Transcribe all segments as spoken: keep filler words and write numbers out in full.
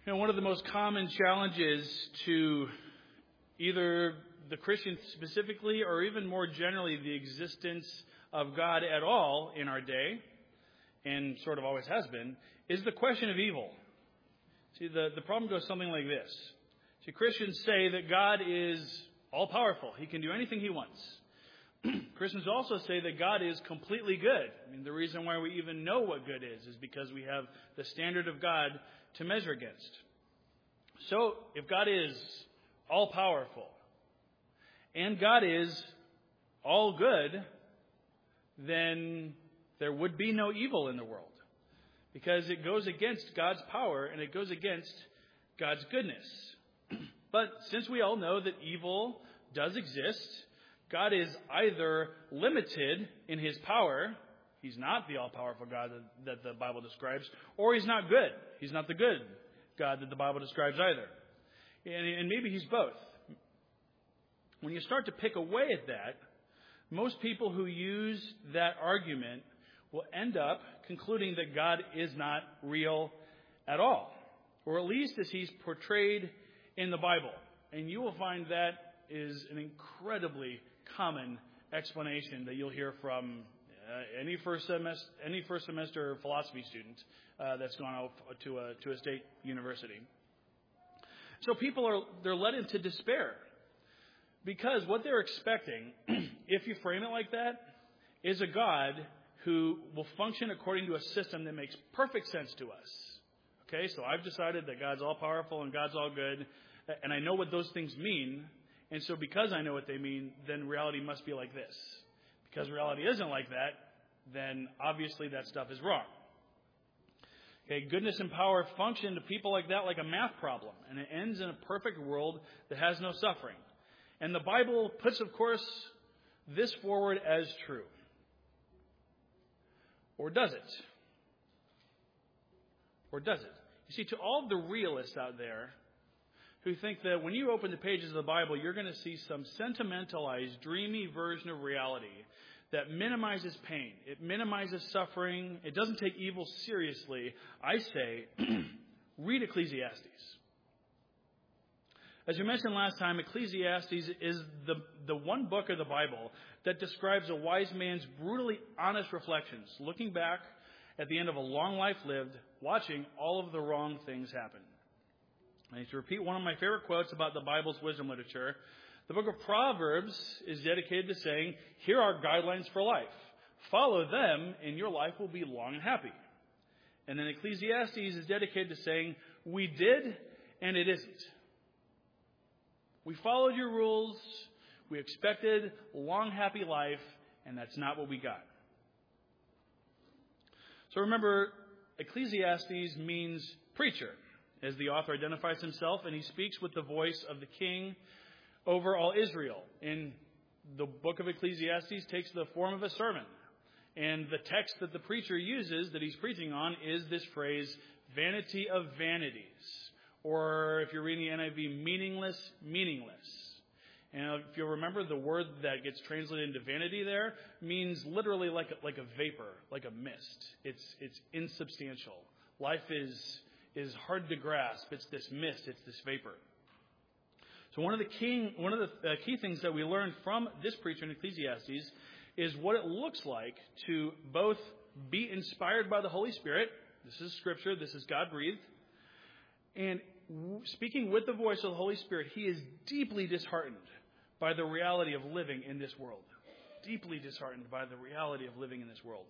You know, one of the most common challenges to either the Christian specifically or even more generally the existence of God at all in our day, and sort of always has been, is the question of evil. See, the, the problem goes something like this. See, Christians say that God is all-powerful. He can do anything he wants. Christians also say that God is completely good. I mean, the reason why we even know what good is is because we have the standard of God to measure against. So, if God is all-powerful and God is all good, then there would be no evil in the world, because it goes against God's power and it goes against God's goodness. But since we all know that evil does exist, God is either limited in his power, he's not the all-powerful God that, that the Bible describes, or he's not good. He's not the good God that the Bible describes either. And, and maybe he's both. When you start to pick away at that, most people who use that argument will end up concluding that God is not real at all, or at least as he's portrayed in the Bible. And you will find that is an incredibly common explanation that you'll hear from uh, any first semester any first semester philosophy student uh, that's gone out to a to a state university. So people are they're led into despair because what they're expecting, if you frame it like that, is a God who will function according to a system that makes perfect sense to us. Okay, so I've decided that God's all powerful and God's all good, and I know what those things mean. And so because I know what they mean, then reality must be like this. Because reality isn't like that, then obviously that stuff is wrong. Okay, goodness and power function to people like that like a math problem. And it ends in a perfect world that has no suffering. And the Bible puts, of course, this forward as true. Or does it? Or does it? You see, to all the realists out there who think that when you open the pages of the Bible, you're going to see some sentimentalized, dreamy version of reality that minimizes pain. It minimizes suffering. It doesn't take evil seriously. I say, read Ecclesiastes. As we mentioned last time, Ecclesiastes is the, the one book of the Bible that describes a wise man's brutally honest reflections, looking back at the end of a long life lived, watching all of the wrong things happen. And to repeat one of my favorite quotes about the Bible's wisdom literature, the book of Proverbs is dedicated to saying, here are guidelines for life. Follow them, and your life will be long and happy. And then Ecclesiastes is dedicated to saying, we did, and it isn't. We followed your rules, we expected a long, happy life, and that's not what we got. So remember, Ecclesiastes means preacher, as the author identifies himself, and he speaks with the voice of the king over all Israel. And the book of Ecclesiastes takes the form of a sermon. And the text that the preacher uses, that he's preaching on, is this phrase, vanity of vanities. Or if you're reading the N I V, meaningless, meaningless. And if you'll remember, the word that gets translated into vanity there means literally like a, like a vapor, like a mist. It's it's insubstantial. Life is is hard to grasp. It's this mist. It's this vapor. So one of the key one of the uh, key things that we learned from this preacher in Ecclesiastes is what it looks like to both be inspired by the Holy Spirit. This is Scripture. This is God breathed. And speaking with the voice of the Holy Spirit, he is deeply disheartened by the reality of living in this world. Deeply disheartened by the reality of living in this world.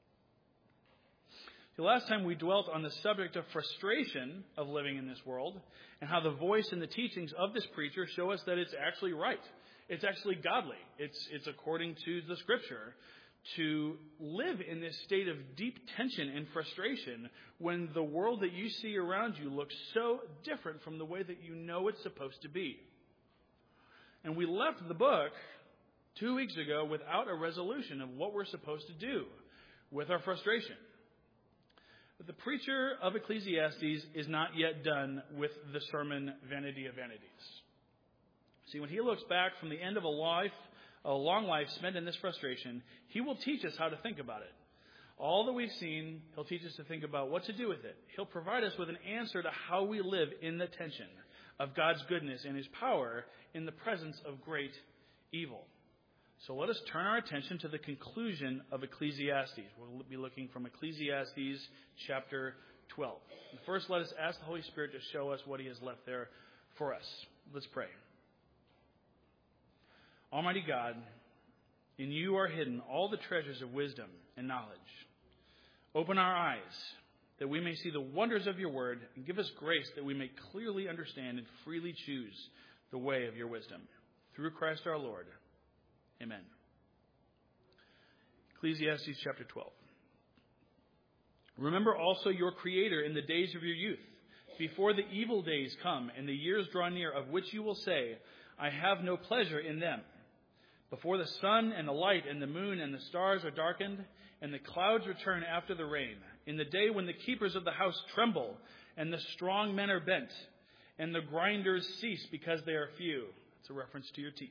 The last time we dwelt on the subject of frustration of living in this world and how the voice and the teachings of this preacher show us that it's actually right. It's actually godly. It's, it's according to the Scripture to live in this state of deep tension and frustration when the world that you see around you looks so different from the way that you know it's supposed to be. And we left the book two weeks ago without a resolution of what we're supposed to do with our frustration. But the preacher of Ecclesiastes is not yet done with the sermon Vanity of Vanities. See, when he looks back from the end of a life, a long life spent in this frustration, he will teach us how to think about it. All that we've seen, he'll teach us to think about what to do with it. He'll provide us with an answer to how we live in the tension of God's goodness and his power in the presence of great evil. So let us turn our attention to the conclusion of Ecclesiastes. We'll be looking from Ecclesiastes chapter twelve. And first, let us ask the Holy Spirit to show us what he has left there for us. Let's pray. Almighty God, in you are hidden all the treasures of wisdom and knowledge. Open our eyes that we may see the wonders of your word, and give us grace that we may clearly understand and freely choose the way of your wisdom. Through Christ our Lord. Amen. Ecclesiastes chapter twelve. Remember also your Creator in the days of your youth, before the evil days come and the years draw near, of which you will say, I have no pleasure in them. Before the sun and the light and the moon and the stars are darkened, and the clouds return after the rain, in the day when the keepers of the house tremble, and the strong men are bent, and the grinders cease because they are few. It's a reference to your teeth.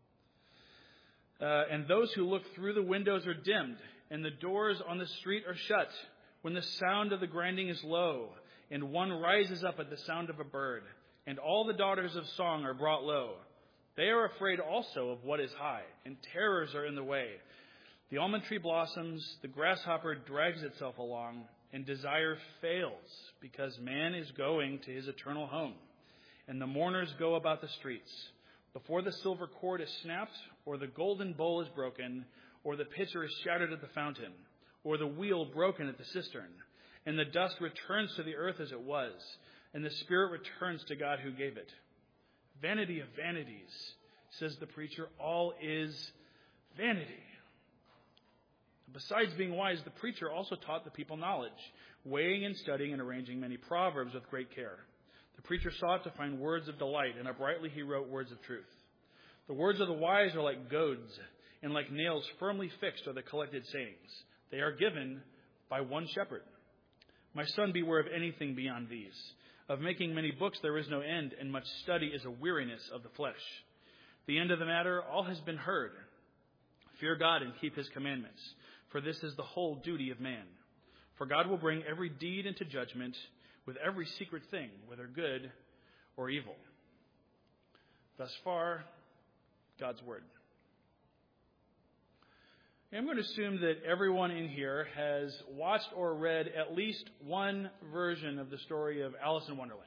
Uh, and those who look through the windows are dimmed, and the doors on the street are shut, when the sound of the grinding is low, and one rises up at the sound of a bird, and all the daughters of song are brought low. They are afraid also of what is high, and terrors are in the way. The almond tree blossoms, the grasshopper drags itself along, and desire fails, because man is going to his eternal home, and the mourners go about the streets. Before the silver cord is snapped, or the golden bowl is broken, or the pitcher is shattered at the fountain, or the wheel broken at the cistern, and the dust returns to the earth as it was, and the spirit returns to God who gave it. Vanity of vanities, says the preacher, all is vanity. Besides being wise, the preacher also taught the people knowledge, weighing and studying and arranging many proverbs with great care. The preacher sought to find words of delight, and uprightly he wrote words of truth. The words of the wise are like goads, and like nails firmly fixed are the collected sayings. They are given by one shepherd. My son, beware of anything beyond these. Of making many books there is no end, and much study is a weariness of the flesh. The end of the matter, all has been heard. Fear God and keep his commandments, for this is the whole duty of man. For God will bring every deed into judgment with every secret thing, whether good or evil. Thus far, God's word. I'm going to assume that everyone in here has watched or read at least one version of the story of Alice in Wonderland.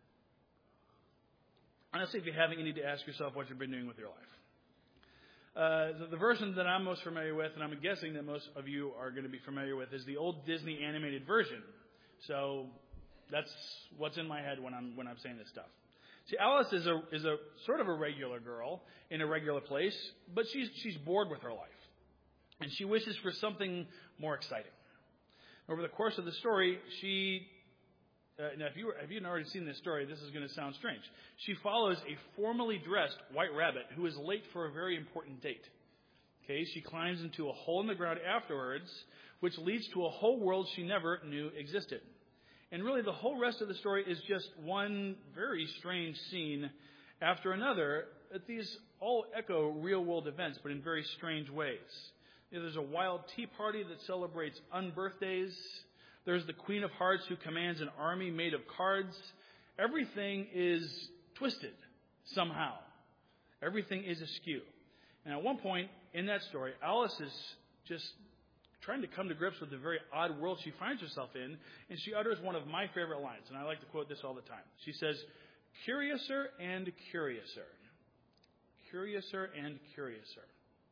Honestly, if you haven't, you need to ask yourself what you've been doing with your life. Uh, the, the version that I'm most familiar with, and I'm guessing that most of you are going to be familiar with, is the old Disney animated version. So that's what's in my head when I'm when I'm saying this stuff. See, Alice is a is a sort of a regular girl in a regular place, but she's she's bored with her life. And she wishes for something more exciting. Over the course of the story, she, uh, now if, you were, if you haven't already seen this story, this is going to sound strange. She follows a formally dressed white rabbit who is late for a very important date. Okay, she climbs into a hole in the ground afterwards, which leads to a whole world she never knew existed. And really the whole rest of the story is just one very strange scene after another. These all echo real-world events, but in very strange ways. There's a wild tea party that celebrates unbirthdays. There's the Queen of Hearts who commands an army made of cards. Everything is twisted somehow. Everything is askew. And at one point in that story, Alice is just trying to come to grips with the very odd world she finds herself in, and she utters one of my favorite lines, and I like to quote this all the time. She says, "Curiouser and curiouser. Curiouser and curiouser."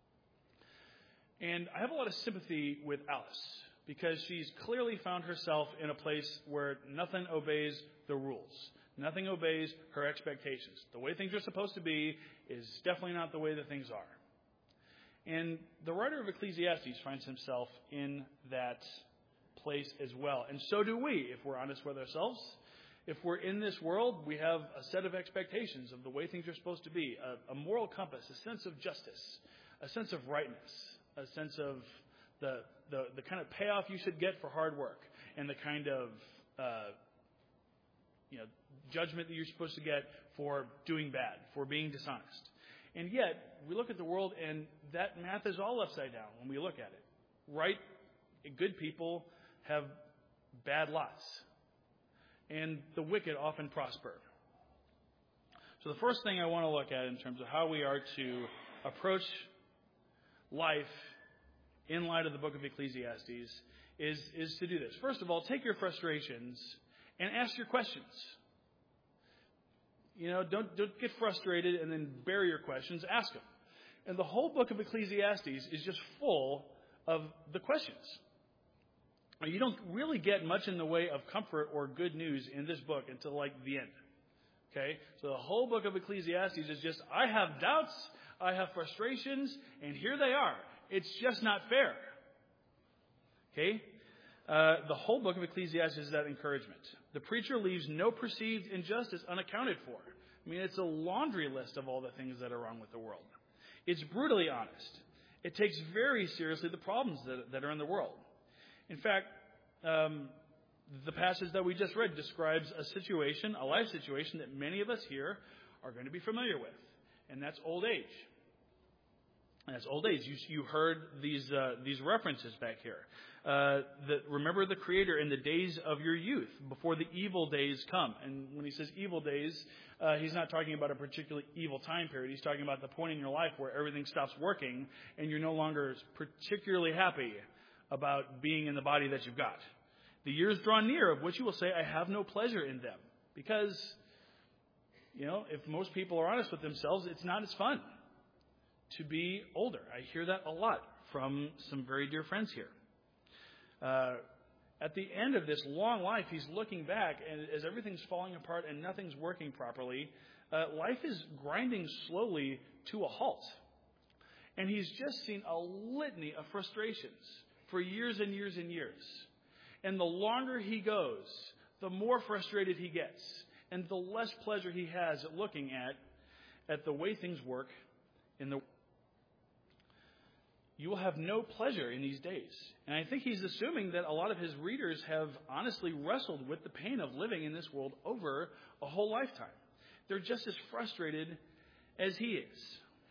And I have a lot of sympathy with Alice, because she's clearly found herself in a place where nothing obeys the rules. Nothing obeys her expectations. The way things are supposed to be is definitely not the way that things are. And the writer of Ecclesiastes finds himself in that place as well. And so do we, if we're honest with ourselves. If we're in this world, we have a set of expectations of the way things are supposed to be, a, a moral compass, a sense of justice, a sense of rightness, a sense of the, the the kind of payoff you should get for hard work, and the kind of uh, you know judgment that you're supposed to get for doing bad, for being dishonest. And yet, we look at the world, and that math is all upside down when we look at it. Right good people have bad lots, and the wicked often prosper. So the first thing I want to look at in terms of how we are to approach life in light of the book of Ecclesiastes is, is to do this. First of all, take your frustrations and ask your questions. You know, don't, don't get frustrated and then bury your questions. Ask them. And the whole book of Ecclesiastes is just full of the questions. You don't really get much in the way of comfort or good news in this book until like the end. Okay? So the whole book of Ecclesiastes is just, I have doubts, I have frustrations, and here they are. It's just not fair. Okay? Uh, the whole book of Ecclesiastes is that encouragement. The preacher leaves no perceived injustice unaccounted for. I mean, it's a laundry list of all the things that are wrong with the world. It's brutally honest. It takes very seriously the problems that, that are in the world. In fact, um, the passage that we just read describes a situation, a life situation that many of us here are going to be familiar with, and that's old age. And that's old age. You, you heard these uh, these references back here. Uh, the, remember the Creator in the days of your youth, before the evil days come. And when he says evil days, uh, he's not talking about a particularly evil time period. He's talking about the point in your life where everything stops working and you're no longer particularly happy about being in the body that you've got. The years draw near of which you will say, I have no pleasure in them. Because, you know, if most people are honest with themselves, it's not as fun to be older. I hear that a lot from some very dear friends here. Uh, at the end of this long life, he's looking back, and as everything's falling apart and nothing's working properly, uh, life is grinding slowly to a halt. And he's just seen a litany of frustrations for years and years and years. And the longer he goes, the more frustrated he gets, and the less pleasure he has at looking at, at the way things work in the world. You will have no pleasure in these days. And I think he's assuming that a lot of his readers have honestly wrestled with the pain of living in this world over a whole lifetime. They're just as frustrated as he is.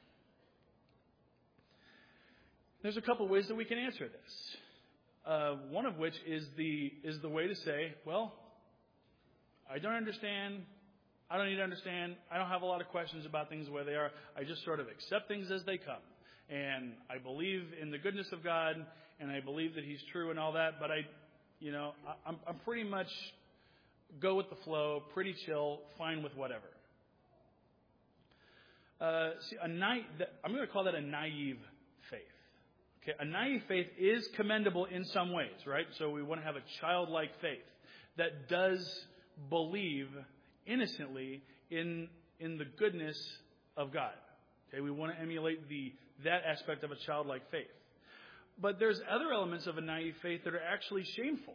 There's a couple ways that we can answer this. Uh, one of which is the is the way to say, well, I don't understand. I don't need to understand. I don't have a lot of questions about things the way they are. I just sort of accept things as they come. And I believe in the goodness of God, and I believe that he's true and all that. But I, you know, I, I'm, I'm pretty much go with the flow, pretty chill, fine with whatever. Uh, see, a na- I'm going to call that a naive faith. Okay, a naive faith is commendable in some ways, right? So we want to have a childlike faith that does believe innocently in in the goodness of God. Okay, we want to emulate the that aspect of a childlike faith. But there's other elements of a naive faith that are actually shameful.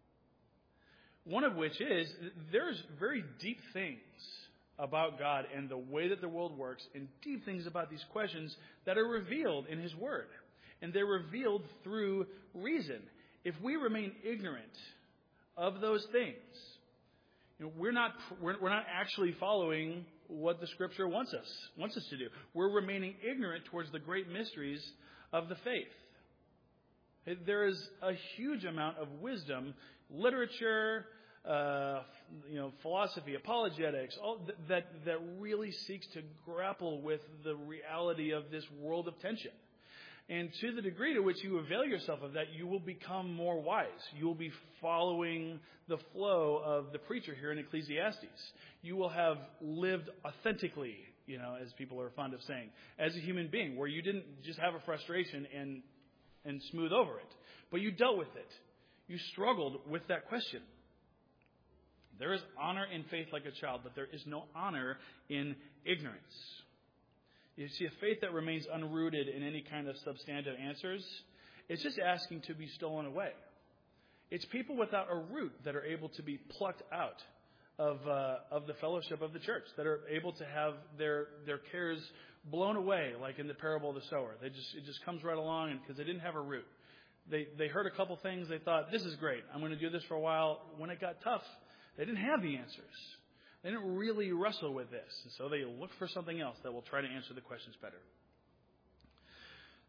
One of which is there's very deep things about God and the way that the world works, and deep things about these questions that are revealed in his word. And they're revealed through reason. If we remain ignorant of those things, you know, we're not we're, we're not actually following what the Scripture wants us wants us to do. We're remaining ignorant towards the great mysteries of the faith. There is a huge amount of wisdom, literature, uh, you know, philosophy, apologetics, all th- that that really seeks to grapple with the reality of this world of tension. And to the degree to which you avail yourself of that, you will become more wise. You will be following the flow of the preacher here in Ecclesiastes. You will have lived authentically, you know, as people are fond of saying, as a human being, where you didn't just have a frustration and and smooth over it, but you dealt with it. You struggled with that question. There is honor in faith like a child, but there is no honor in ignorance. You see, a faith that remains unrooted in any kind of substantive answers, it's just asking to be stolen away. It's people without a root that are able to be plucked out of uh, of the fellowship of the church, that are able to have their their cares blown away, like in the parable of the sower. They just it just comes right along, and because they didn't have a root, they they heard a couple things. They thought, this is great. I'm going to do this for a while. When it got tough, they didn't have the answers. They didn't really wrestle with this. And so they look for something else that will try to answer the questions better.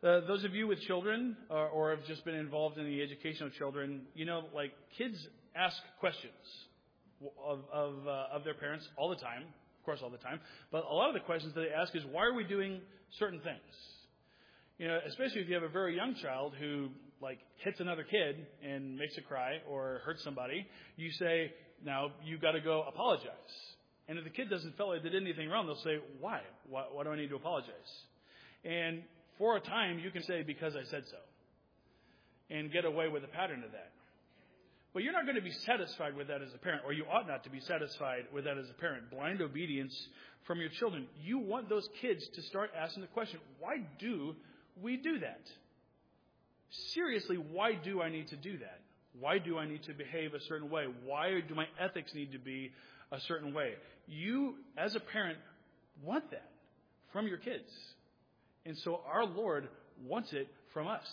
Uh, those of you with children or, or have just been involved in the education of children, you know, like kids ask questions of of, uh, of their parents all the time, of course, all the time. But a lot of the questions that they ask is, why are we doing certain things? You know, especially if you have a very young child who like hits another kid and makes it cry or hurts somebody, you say, now you got to go apologize. And if the kid doesn't feel like they did anything wrong, they'll say, why? why? Why do I need to apologize? And for a time, you can say, because I said so, and get away with a pattern of that. But you're not going to be satisfied with that as a parent, or you ought not to be satisfied with that as a parent. Blind obedience from your children. You want those kids to start asking the question, why do we do that? Seriously, why do I need to do that? Why do I need to behave a certain way? Why do my ethics need to be a certain way? You, as a parent, want that from your kids. And so our Lord wants it from us.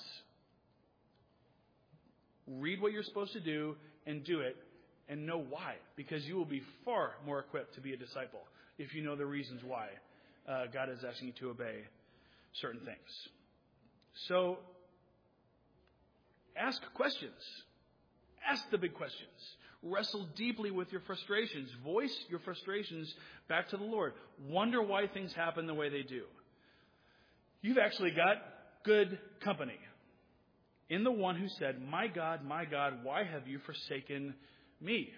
Read what you're supposed to do and do it, and know why. Because you will be far more equipped to be a disciple if you know the reasons why uh, God is asking you to obey certain things. So, ask questions. Ask the big questions. Wrestle deeply with your frustrations. Voice your frustrations back to the Lord. Wonder why things happen the way they do. You've actually got good company in the one who said, my God, my God, why have you forsaken me?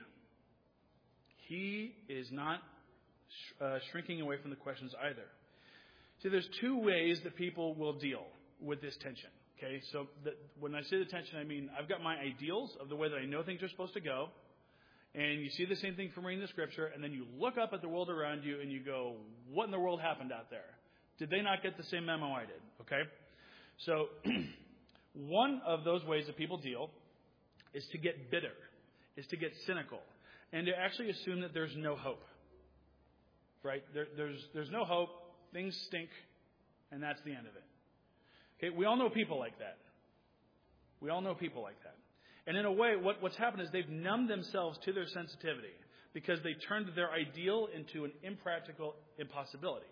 He is not uh, shrinking away from the questions either. See, there's two ways that people will deal with this tension. Okay, so the, when I say the tension, I mean I've got my ideals of the way that I know things are supposed to go. And you see the same thing from reading the scripture, and then you look up at the world around you and you go, what in the world happened out there? Did they not get the same memo I did? Okay? So, one of those ways that people deal is to get bitter, is to get cynical, and to actually assume that there's no hope. Right? There, there's, there's no hope, things stink, and that's the end of it. Okay? We all know people like that. We all know people like that. And in a way, what, what's happened is they've numbed themselves to their sensitivity because they turned their ideal into an impractical impossibility.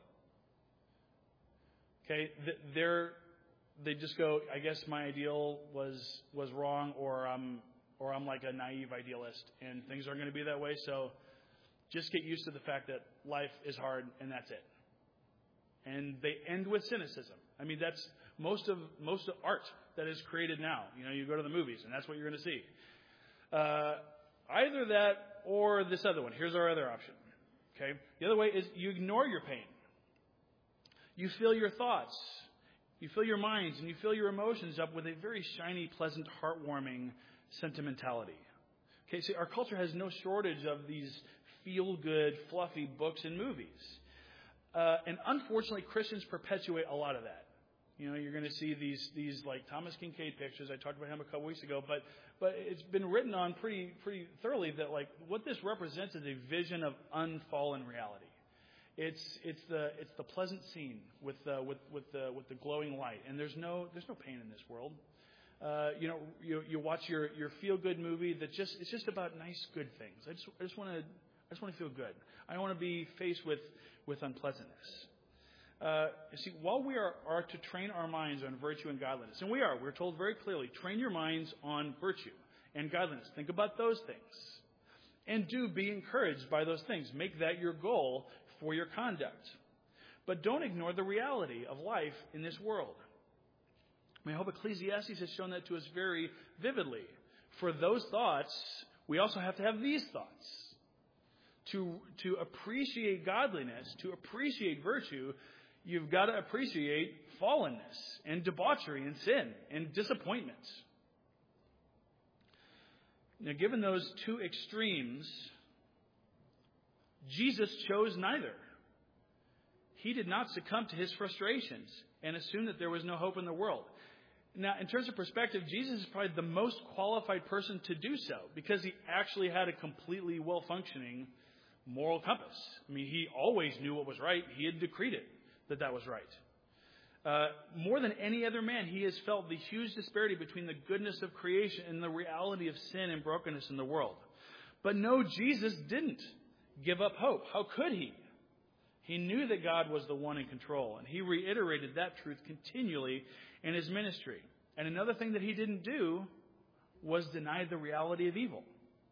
Okay, they're, they just go, I guess my ideal was was wrong, or I'm or I'm like a naive idealist, and things aren't going to be that way. So just get used to the fact that life is hard, and that's it. And they end with cynicism. I mean, that's most of most of art that is created now. You know, you go to the movies, and that's what you're going to see. Uh, either that or this other one. Here's our other option. Okay, the other way is you ignore your pain. You fill your thoughts, you fill your minds, and you fill your emotions up with a very shiny, pleasant, heartwarming sentimentality. Okay, see, our culture has no shortage of these feel-good, fluffy books and movies. Uh, and unfortunately, Christians perpetuate a lot of that. You know, you're going to see these, these like Thomas Kincaid pictures. I talked about him a couple weeks ago, but but it's been written on pretty pretty thoroughly that like what this represents is a vision of unfallen reality. It's it's the it's the pleasant scene with uh, with with the with the glowing light, and there's no there's no pain in this world. Uh, you know, you you watch your, your feel good movie that just it's just about nice good things. I just I just want to I just want to feel good. I don't want to be faced with with unpleasantness. Uh, you see, while we are, are to train our minds on virtue and godliness, and we are, we're told very clearly, train your minds on virtue and godliness. Think about those things. And do be encouraged by those things. Make that your goal for your conduct. But don't ignore the reality of life in this world. I mean, I hope Ecclesiastes has shown that to us very vividly. For those thoughts, we also have to have these thoughts. To, to appreciate godliness, to appreciate virtue, you've got to appreciate fallenness and debauchery and sin and disappointment. Now, given those two extremes, Jesus chose neither. He did not succumb to his frustrations and assume that there was no hope in the world. Now, in terms of perspective, Jesus is probably the most qualified person to do so because he actually had a completely well-functioning moral compass. I mean, he always knew what was right. He had decreed it that that was right. Uh, more than any other man, he has felt the huge disparity between the goodness of creation and the reality of sin and brokenness in the world. But no, Jesus didn't give up hope. How could he? He knew that God was the one in control, and he reiterated that truth continually in his ministry. And another thing that he didn't do was deny the reality of evil.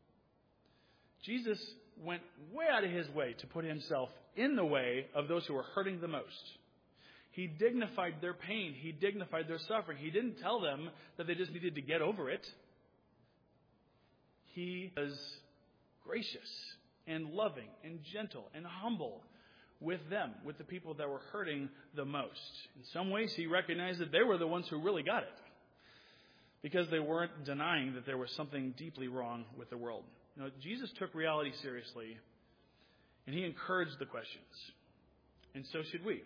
Jesus went way out of his way to put himself in the way of those who were hurting the most. He dignified their pain. He dignified their suffering. He didn't tell them that they just needed to get over it. He was gracious and loving and gentle and humble with them, with the people that were hurting the most. In some ways, he recognized that they were the ones who really got it, because they weren't denying that there was something deeply wrong with the world. You know, Jesus took reality seriously, and he encouraged the questions. And so should we.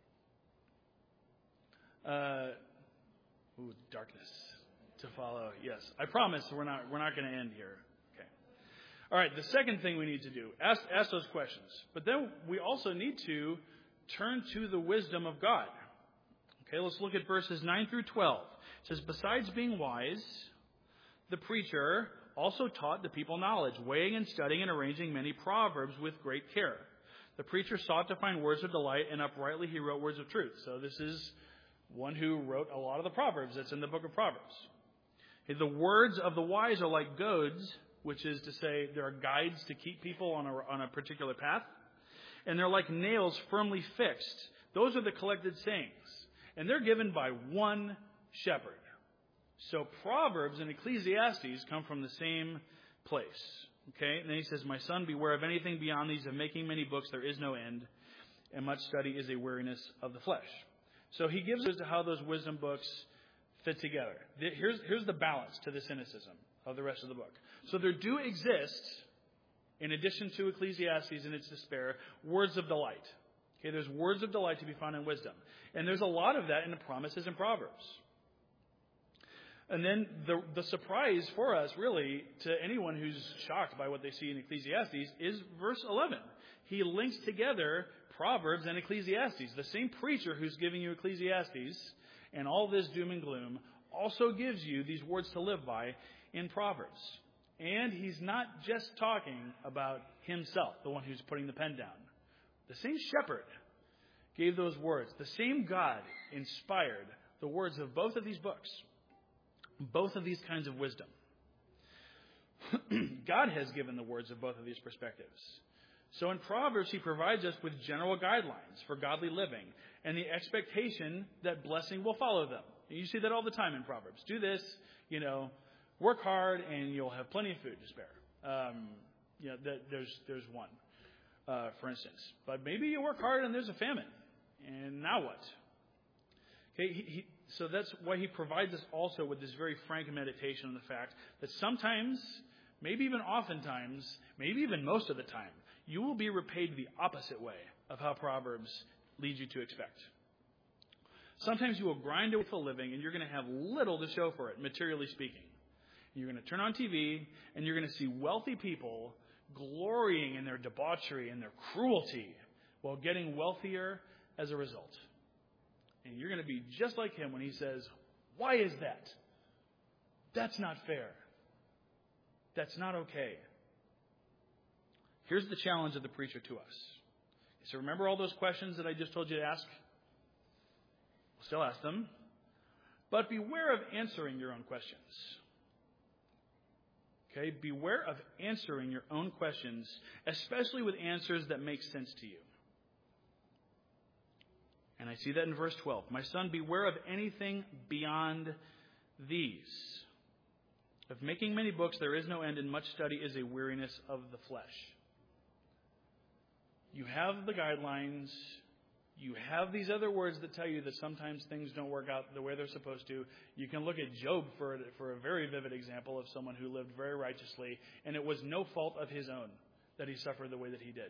Uh, ooh, darkness to follow. Yes, I promise we're not we're not going to end here. Okay. All right. The second thing we need to do, ask ask those questions. But then we also need to turn to the wisdom of God. Okay. Let's look at verses nine through twelve. It says, besides being wise, the preacher also taught the people knowledge, weighing and studying and arranging many proverbs with great care. The preacher sought to find words of delight, and uprightly he wrote words of truth. So this is one who wrote a lot of the Proverbs that's in the book of Proverbs. The words of the wise are like goads, which is to say there are guides to keep people on a, on a particular path. And they're like nails firmly fixed. Those are the collected sayings. And they're given by one shepherd. So Proverbs and Ecclesiastes come from the same place. Okay? And then he says, my son, beware of anything beyond these, of making many books there is no end, and much study is a weariness of the flesh. So he gives us how those wisdom books fit together. Here's, here's the balance to the cynicism of the rest of the book. So there do exist, in addition to Ecclesiastes and its despair, words of delight. Okay, there's words of delight to be found in wisdom. And there's a lot of that in the promises and Proverbs. And then the, the surprise for us, really, to anyone who's shocked by what they see in Ecclesiastes, is verse eleven. He links together Proverbs and Ecclesiastes. The same preacher who's giving you Ecclesiastes and all this doom and gloom also gives you these words to live by in Proverbs. And he's not just talking about himself, the one who's putting the pen down. The same shepherd gave those words. The same God inspired the words of both of these books. Both of these kinds of wisdom. God has given the words of both of these perspectives. So in Proverbs, he provides us with general guidelines for godly living and the expectation that blessing will follow them. And you see that all the time in Proverbs. Do this, you know, work hard and you'll have plenty of food to spare. Um, you know, th- there's there's one, uh, for instance. But maybe you work hard and there's a famine. And now what? Okay, he, he, so that's why he provides us also with this very frank meditation on the fact that sometimes, maybe even oftentimes, maybe even most of the time, you will be repaid the opposite way of how Proverbs leads you to expect. Sometimes you will grind away for a living and you're going to have little to show for it, materially speaking. You're going to turn on T V and you're going to see wealthy people glorying in their debauchery and their cruelty while getting wealthier as a result. And you're going to be just like him when he says, why is that? That's not fair. That's not okay. Here's the challenge of the preacher to us. So remember all those questions that I just told you to ask? We'll still ask them. But beware of answering your own questions. Okay? Beware of answering your own questions, especially with answers that make sense to you. And I see that in verse twelve. My son, beware of anything beyond these. Of making many books there is no end, and much study is a weariness of the flesh. You have the guidelines. You have these other words that tell you that sometimes things don't work out the way they're supposed to. You can look at Job for, for a very vivid example of someone who lived very righteously, and it was no fault of his own that he suffered the way that he did.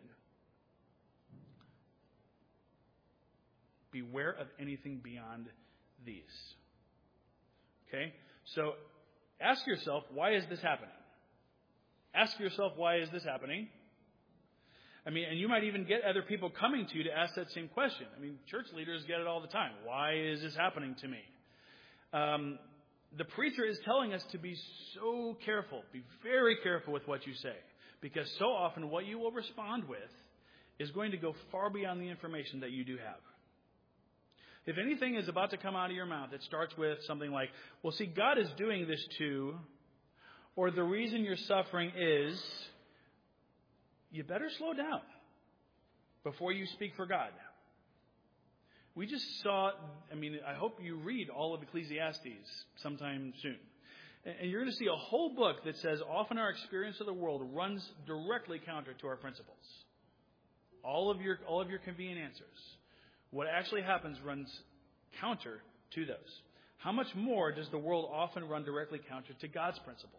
Beware of anything beyond these. Okay? So ask yourself, why is this happening? Ask yourself, why is this happening? I mean, and you might even get other people coming to you to ask that same question. I mean, church leaders get it all the time. Why is this happening to me? Um, the preacher is telling us to be so careful. Be very careful with what you say. Because so often what you will respond with is going to go far beyond the information that you do have. If anything is about to come out of your mouth, it starts with something like, well, see, God is doing this too, or the reason you're suffering is, you better slow down before you speak for God. We just saw, I mean, I hope you read all of Ecclesiastes sometime soon. And you're going to see a whole book that says often our experience of the world runs directly counter to our principles. All of your all of your convenient answers. What actually happens runs counter to those. How much more does the world often run directly counter to God's principles?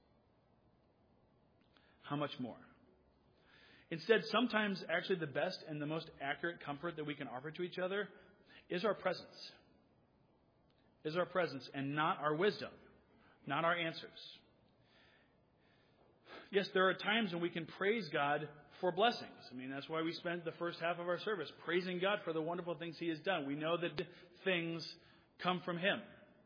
How much more? Instead, sometimes actually the best and the most accurate comfort that we can offer to each other is our presence. Is our presence and not our wisdom, not our answers. Yes, there are times when we can praise God for blessings. I mean, that's why we spent the first half of our service praising God for the wonderful things He has done. We know that things come from Him.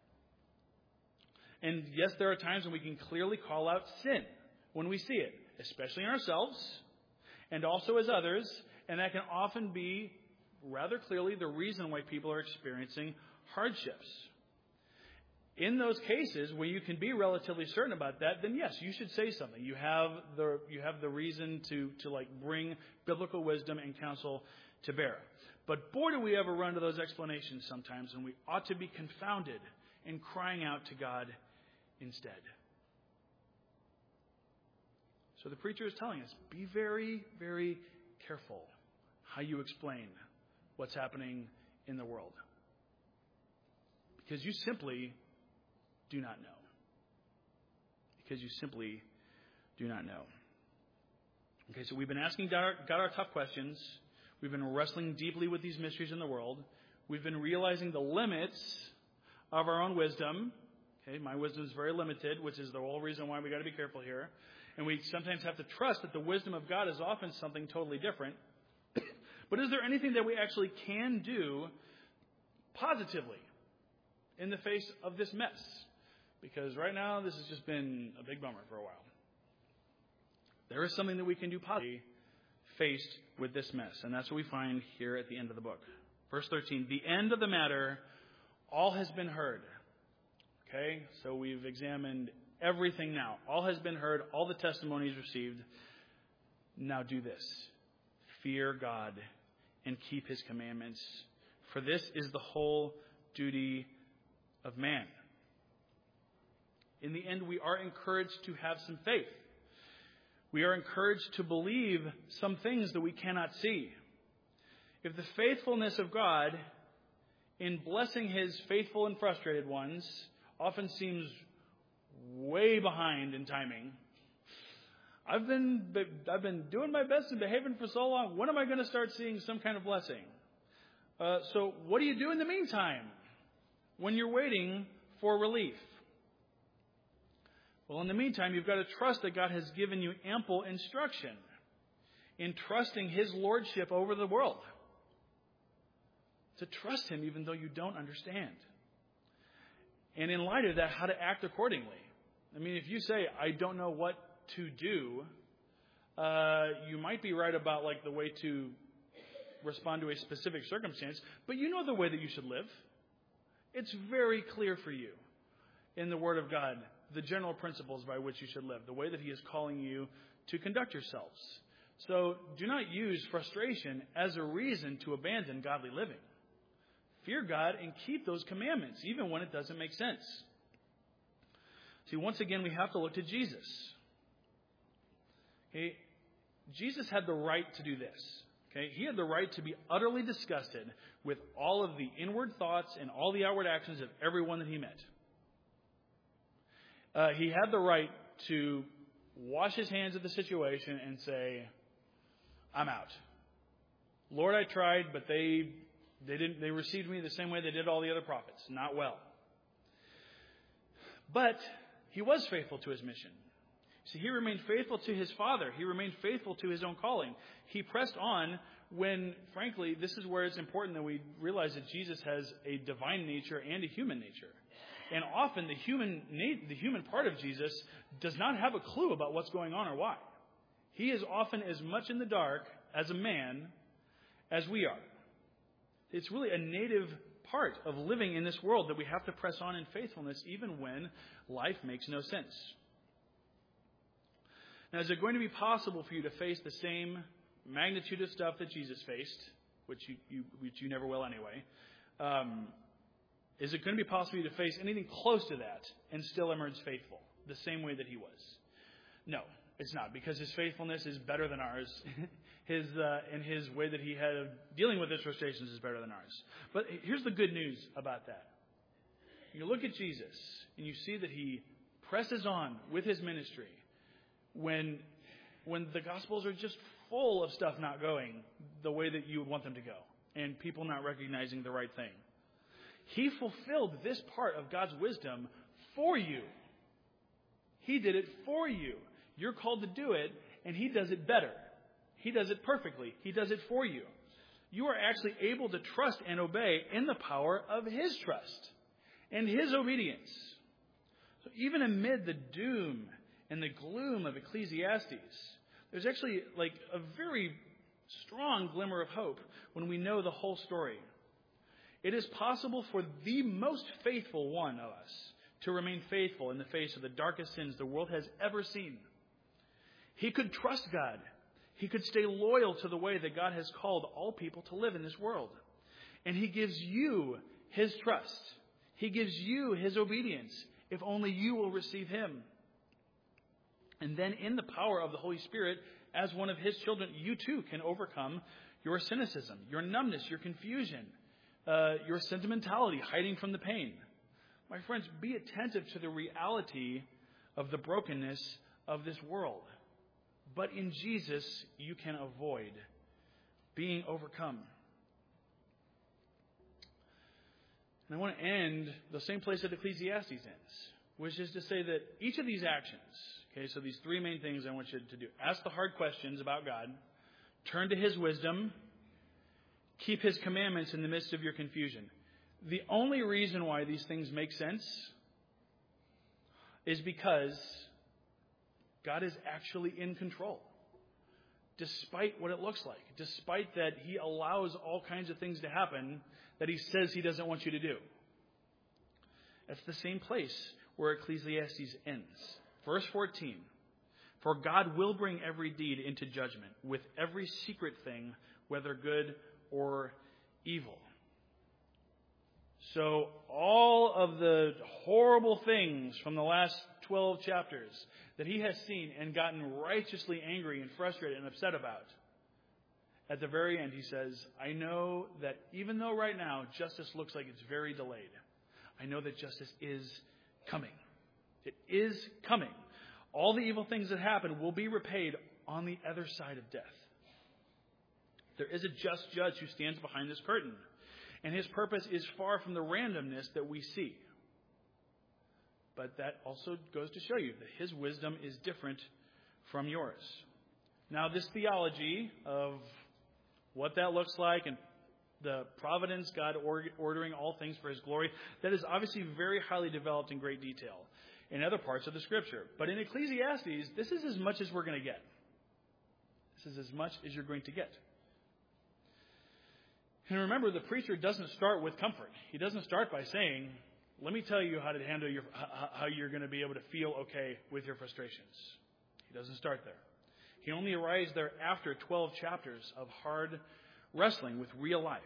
And yes, there are times when we can clearly call out sin when we see it, especially in ourselves and also as others. And that can often be rather clearly the reason why people are experiencing hardships. In those cases where you can be relatively certain about that, then yes, you should say something. You have the you have the reason to to like bring biblical wisdom and counsel to bear. But boy, do we ever run to those explanations sometimes, and we ought to be confounded in crying out to God instead. So the preacher is telling us, be very, very careful how you explain what's happening in the world. Because you simply do not know. Because you simply do not know. Okay, so we've been asking God our, God our tough questions. We've been wrestling deeply with these mysteries in the world. We've been realizing the limits of our own wisdom. Okay, my wisdom is very limited, which is the whole reason why we got to be careful here. And we sometimes have to trust that the wisdom of God is often something totally different. But is there anything that we actually can do positively in the face of this mess? Because right now, this has just been a big bummer for a while. There is something that we can do positively faced with this mess. And that's what we find here at the end of the book. Verse thirteen, the end of the matter, all has been heard. Okay, so we've examined everything now. All has been heard. All the testimonies received. Now do this. Fear God and keep His commandments. For this is the whole duty of man. In the end, we are encouraged to have some faith. We are encouraged to believe some things that we cannot see. If the faithfulness of God in blessing His faithful and frustrated ones often seems way behind in timing, I've been I've been doing my best and behaving for so long. When am I going to start seeing some kind of blessing? Uh, so what do you do in the meantime when you're waiting for relief? Well, in the meantime, you've got to trust that God has given you ample instruction in trusting His lordship over the world. To trust Him even though you don't understand. And in light of that, how to act accordingly. I mean, if you say, I don't know what to do, uh, you might be right about like the way to respond to a specific circumstance, but you know the way that you should live. It's very clear for you in the Word of God, the general principles by which you should live, the way that He is calling you to conduct yourselves. So do not use frustration as a reason to abandon godly living. Fear God and keep those commandments, even when it doesn't make sense. See, once again, we have to look to Jesus. Okay? Jesus had the right to do this. Okay? He had the right to be utterly disgusted with all of the inward thoughts and all the outward actions of everyone that He met. Uh, he had the right to wash His hands of the situation and say, I'm out. Lord, I tried, but they they didn't they received me the same way they did all the other prophets. Not well. But He was faithful to His mission. See, He remained faithful to His Father. He remained faithful to His own calling. He pressed on when, frankly, this is where it's important that we realize that Jesus has a divine nature and a human nature. And often the human the human part of Jesus does not have a clue about what's going on or why. He is often as much in the dark as a man as we are. It's really a native part of living in this world that we have to press on in faithfulness even when life makes no sense. Now, is it going to be possible for you to face the same magnitude of stuff that Jesus faced, which you, you, which you never will anyway? Um, is it going to be possible for you to face anything close to that and still emerge faithful, the same way that he was? No, it's not, because his faithfulness is better than ours. his uh, and his way that he had of dealing with his frustrations is better than ours. But here's the good news about that. You look at Jesus, and you see that he presses on with his ministry when when the Gospels are just full of stuff not going the way that you would want them to go, and people not recognizing the right thing. He fulfilled this part of God's wisdom for you. He did it for you. You're called to do it, and he does it better. He does it perfectly. He does it for you. You are actually able to trust and obey in the power of his trust and his obedience. So even amid the doom and the gloom of Ecclesiastes, there's actually like a very strong glimmer of hope when we know the whole story. It is possible for the most faithful one of us to remain faithful in the face of the darkest sins the world has ever seen. He could trust God. He could stay loyal to the way that God has called all people to live in this world. And he gives you his trust. He gives you his obedience, if only you will receive him. And then in the power of the Holy Spirit, as one of his children, you too can overcome your cynicism, your numbness, your confusion, uh, your sentimentality, hiding from the pain. My friends, be attentive to the reality of the brokenness of this world. But in Jesus, you can avoid being overcome. And I want to end the same place that Ecclesiastes ends, which is to say that each of these actions, okay, so these three main things I want you to do. Ask the hard questions about God. Turn to his wisdom. Keep his commandments in the midst of your confusion. The only reason why these things make sense is because God is actually in control. Despite what it looks like. Despite that he allows all kinds of things to happen that he says he doesn't want you to do. That's the same place where Ecclesiastes ends. Verse fourteen. For God will bring every deed into judgment with every secret thing, whether good or evil. So all of the horrible things from the last twelve chapters that he has seen and gotten righteously angry and frustrated and upset about, at the very end he says, I know that even though right now justice looks like it's very delayed, I know that justice is coming. It is coming. All the evil things that happen will be repaid on the other side of death. There is a just judge who stands behind this curtain. And his purpose is far from the randomness that we see. But that also goes to show you that his wisdom is different from yours. Now, this theology of what that looks like and the providence, God ordering all things for his glory, that is obviously very highly developed in great detail in other parts of the Scripture. But in Ecclesiastes, this is as much as we're going to get. This is as much as you're going to get. And remember, the preacher doesn't start with comfort. He doesn't start by saying, let me tell you how to handle your, how you're going to be able to feel okay with your frustrations. He doesn't start there. He only arrives there after twelve chapters of hard wrestling with real life.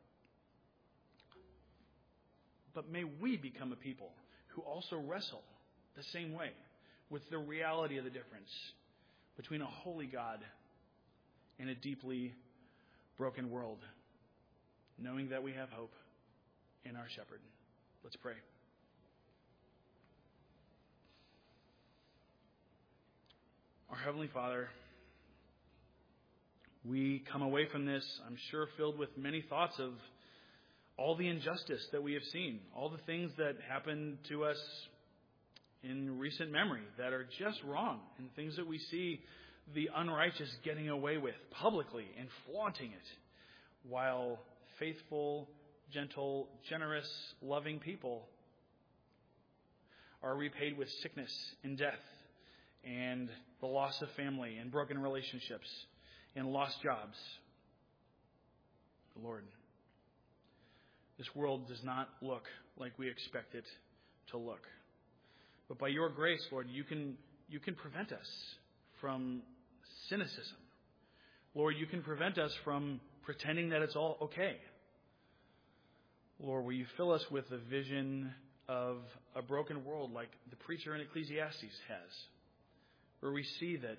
But may we become a people who also wrestle the same way with the reality of the difference between a holy God and a deeply broken world, knowing that we have hope in our shepherd. Let's pray. Our Heavenly Father, we come away from this, I'm sure, filled with many thoughts of all the injustice that we have seen, all the things that happened to us in recent memory that are just wrong, and things that we see the unrighteous getting away with publicly and flaunting it, while faithful, gentle, generous, loving people are repaid with sickness and death and the loss of family and broken relationships and lost jobs. Lord, this world does not look like we expect it to look. But by your grace, Lord, you can you can prevent us from cynicism. Lord, you can prevent us from pretending that it's all okay. Lord, will you fill us with a vision of a broken world like the preacher in Ecclesiastes has, where we see that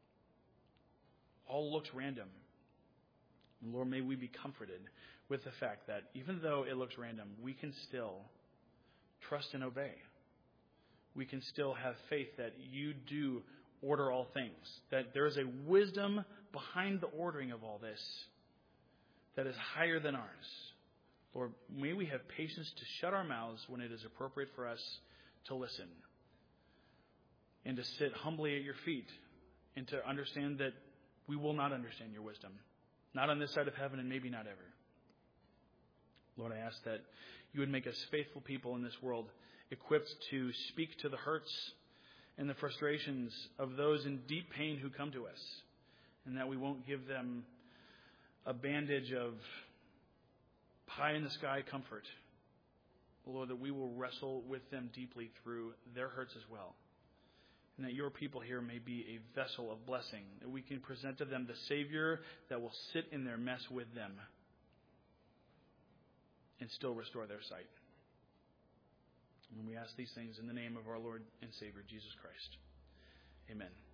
all looks random. And Lord, may we be comforted with the fact that even though it looks random, we can still trust and obey. We can still have faith that you do order all things, that there is a wisdom behind the ordering of all this that is higher than ours. Lord, may we have patience to shut our mouths when it is appropriate for us to listen and to sit humbly at your feet and to understand that we will not understand your wisdom, not on this side of heaven and maybe not ever. Lord, I ask that you would make us faithful people in this world, equipped to speak to the hurts and the frustrations of those in deep pain who come to us, and that we won't give them a bandage of pie-in-the-sky comfort. Lord, that we will wrestle with them deeply through their hurts as well, and that your people here may be a vessel of blessing, that we can present to them the Savior that will sit in their mess with them and still restore their sight. And we ask these things in the name of our Lord and Savior, Jesus Christ. Amen.